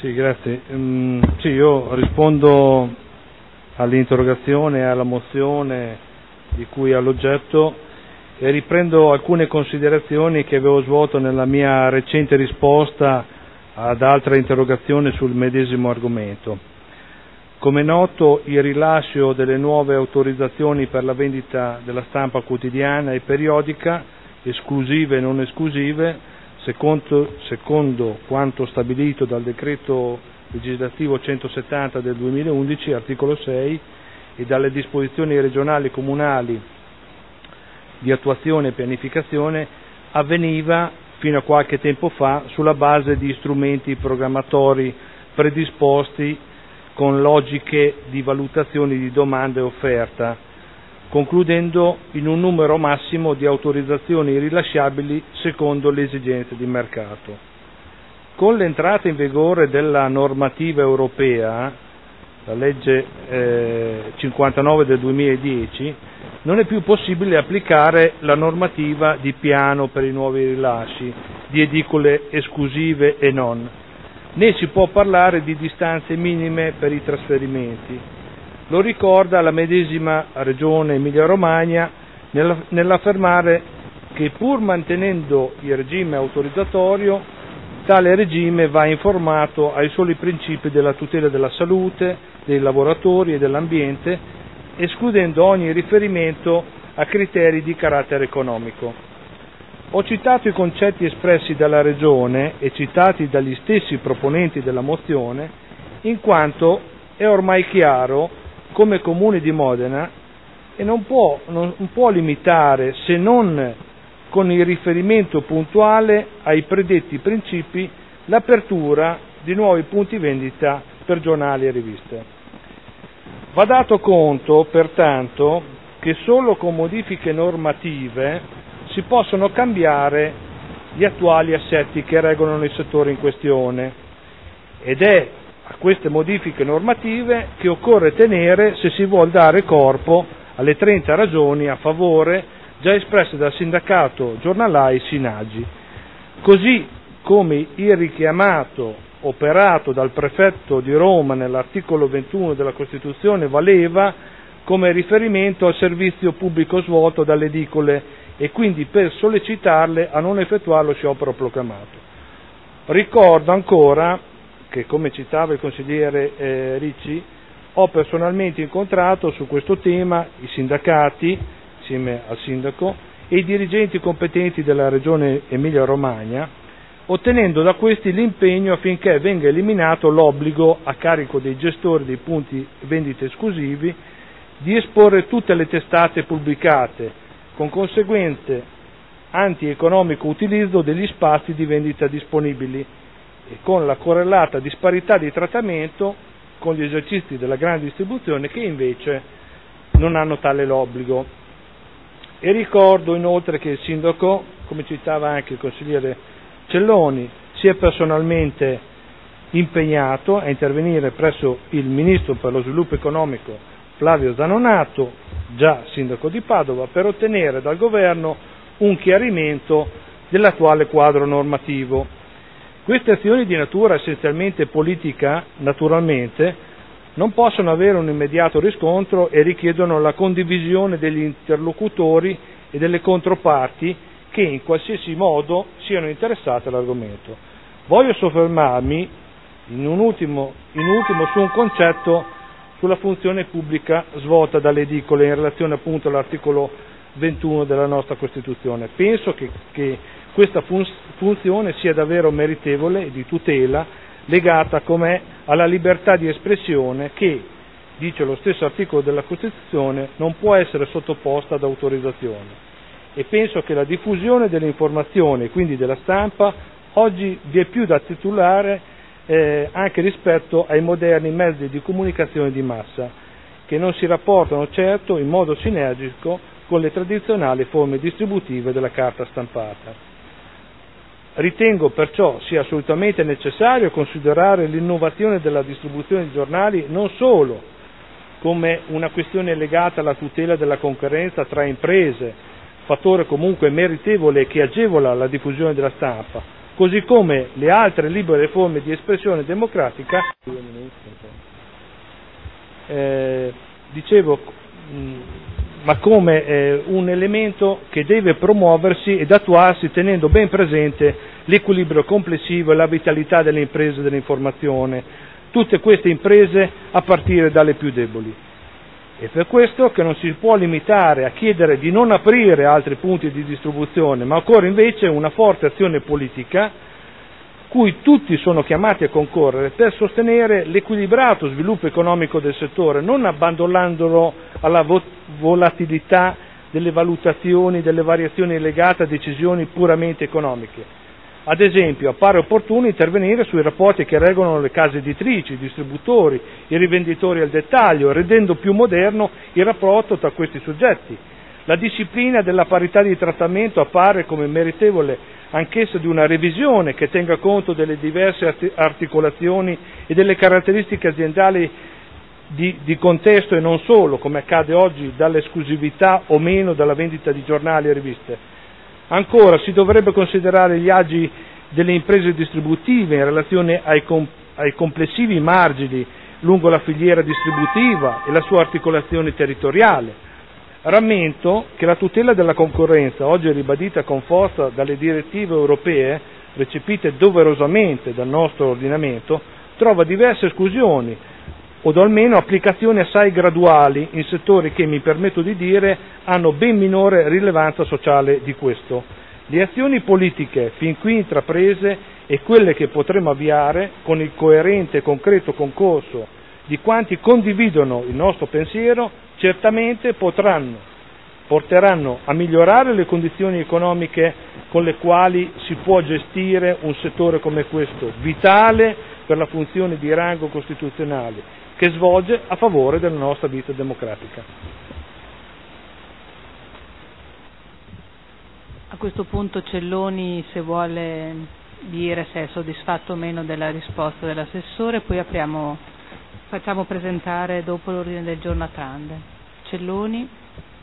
Sì, grazie. Sì, io rispondo all'interrogazione e alla mozione di cui è all'oggetto e riprendo alcune considerazioni che avevo svolto nella mia recente risposta ad altre interrogazioni sul medesimo argomento. Come è noto, il rilascio delle nuove autorizzazioni per la vendita della stampa quotidiana e periodica, esclusive e non esclusive, secondo quanto stabilito dal decreto legislativo 170 del 2011, articolo 6, e dalle disposizioni regionali e comunali di attuazione e pianificazione, avveniva fino a qualche tempo fa sulla base di strumenti programmatori predisposti con logiche di valutazione di domanda e offerta, concludendo in un numero massimo di autorizzazioni rilasciabili secondo le esigenze di mercato. Con l'entrata in vigore della normativa europea, la legge 59 del 2010, non è più possibile applicare la normativa di piano per i nuovi rilasci di edicole esclusive e non, né si può parlare di distanze minime per i trasferimenti. Lo ricorda la medesima Regione Emilia-Romagna nell'affermare che, pur mantenendo il regime autorizzatorio, tale regime va informato ai soli principi della tutela della salute, dei lavoratori e dell'ambiente, escludendo ogni riferimento a criteri di carattere economico. Ho citato i concetti espressi dalla Regione e citati dagli stessi proponenti della mozione, in quanto è ormai chiaro come Comune di Modena e non può limitare, se non con il riferimento puntuale ai predetti principi, l'apertura di nuovi punti vendita per giornali e riviste. Va dato conto, pertanto, che solo con modifiche normative si possono cambiare gli attuali assetti che regolano il settore in questione, ed è a queste modifiche normative che occorre tenere se si vuol dare corpo alle 30 ragioni a favore già espresse dal sindacato giornalai Sinagi, così come il richiamato operato dal prefetto di Roma nell'articolo 21 della Costituzione valeva come riferimento al servizio pubblico svolto dalle edicole e quindi per sollecitarle a non effettuare lo sciopero proclamato. Ricordo ancora che, come citava il consigliere Ricci, ho personalmente incontrato su questo tema i sindacati, insieme al sindaco, e i dirigenti competenti della Regione Emilia-Romagna, ottenendo da questi l'impegno affinché venga eliminato l'obbligo a carico dei gestori dei punti vendita esclusivi di esporre tutte le testate pubblicate, con conseguente antieconomico utilizzo degli spazi di vendita disponibili e con la correlata disparità di trattamento con gli esercizi della grande distribuzione che invece non hanno tale l'obbligo. E ricordo inoltre che il sindaco, come citava anche il consigliere Celloni, si è personalmente impegnato a intervenire presso il Ministro per lo Sviluppo Economico Flavio Zanonato, già sindaco di Padova, per ottenere dal governo un chiarimento dell'attuale quadro normativo. Queste azioni di natura essenzialmente politica, naturalmente, non possono avere un immediato riscontro e richiedono la condivisione degli interlocutori e delle controparti che in qualsiasi modo siano interessate all'argomento. Voglio soffermarmi in ultimo su un concetto sulla funzione pubblica svolta dalle edicole in relazione appunto all'articolo 21 della nostra Costituzione. Penso che questa funzione sia davvero meritevole e di tutela, legata com'è alla libertà di espressione che, dice lo stesso articolo della Costituzione, non può essere sottoposta ad autorizzazione. E penso che la diffusione delle informazioni, quindi della stampa, oggi vi è più da titolare anche rispetto ai moderni mezzi di comunicazione di massa, che non si rapportano certo in modo sinergico con le tradizionali forme distributive della carta stampata. Ritengo perciò sia assolutamente necessario considerare l'innovazione della distribuzione di giornali non solo come una questione legata alla tutela della concorrenza tra imprese, fattore comunque meritevole che agevola la diffusione della stampa, così come le altre libere forme di espressione democratica, ma come un elemento che deve promuoversi ed attuarsi tenendo ben presente l'equilibrio complessivo e la vitalità delle imprese dell'informazione, tutte queste imprese a partire dalle più deboli. È per questo che non si può limitare a chiedere di non aprire altri punti di distribuzione, ma occorre invece una forte azione politica cui tutti sono chiamati a concorrere per sostenere l'equilibrato sviluppo economico del settore, non abbandonandolo alla volatilità delle valutazioni, delle variazioni legate a decisioni puramente economiche. Ad esempio, appare opportuno intervenire sui rapporti che regolano le case editrici, i distributori, i rivenditori al dettaglio, rendendo più moderno il rapporto tra questi soggetti. La disciplina della parità di trattamento appare come meritevole anch'essa di una revisione che tenga conto delle diverse articolazioni e delle caratteristiche aziendali di contesto e non solo, come accade oggi, dall'esclusività o meno della vendita di giornali e riviste. Ancora, si dovrebbe considerare gli agi delle imprese distributive in relazione ai complessivi margini lungo la filiera distributiva e la sua articolazione territoriale. Rammento che la tutela della concorrenza, oggi ribadita con forza dalle direttive europee, recepite doverosamente dal nostro ordinamento, trova diverse esclusioni, o almeno applicazioni assai graduali in settori che, mi permetto di dire, hanno ben minore rilevanza sociale di questo. Le azioni politiche fin qui intraprese e quelle che potremo avviare, con il coerente e concreto concorso di quanti condividono il nostro pensiero, certamente porteranno a migliorare le condizioni economiche con le quali si può gestire un settore come questo, vitale per la funzione di rango costituzionale, che svolge a favore della nostra vita democratica. A questo punto Celloni, se vuole dire se è soddisfatto o meno della risposta dell'assessore, poi facciamo presentare dopo l'ordine del giorno a Trande. Celloni.